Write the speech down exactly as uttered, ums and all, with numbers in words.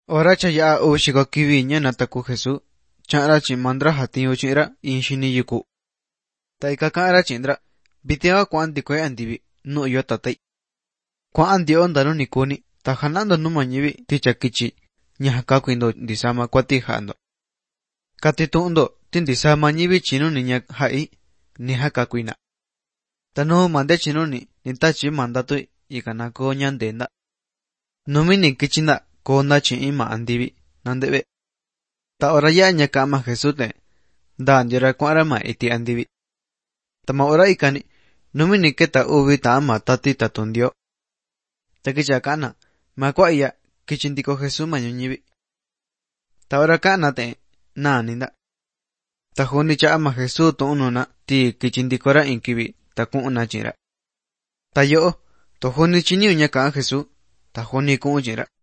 Ora cha ya o shiko kivi nya nataku Jesús, chara chi mandra hatiyo chira in shini yuku. Ta ikakara chindra, bitewa kuan dikoy andivi, no yo tatay. Kuan andio ondaro nikuni, ta hanando numanyivi ticha kichi, nyahaka kuindo disama kwati hando. Katitundo, tin disama nyivi chino niña hai, ni haka kuina. Ta no mande chino ni, nintachi mandatu ikana ko nyandenda. Numini kichinda, ko na chi ima andivi, nandebe. Ta ora ya nyakama Jesute, da andira kuara ma iti andivi. Tama ora ikani, numini keta uvi ta ama tati tatundio. Ta kicha kana, ma kwa iya, kichindiko Jesús mañuñivi. Ta ora kana te, na ninda. Ta huni cha ama Jesús tu ununa, ti kichindikora inkivi, ta kuuna chira. Ta yo, to huni chiniu nyaka Jesús, ta huni kuu chira.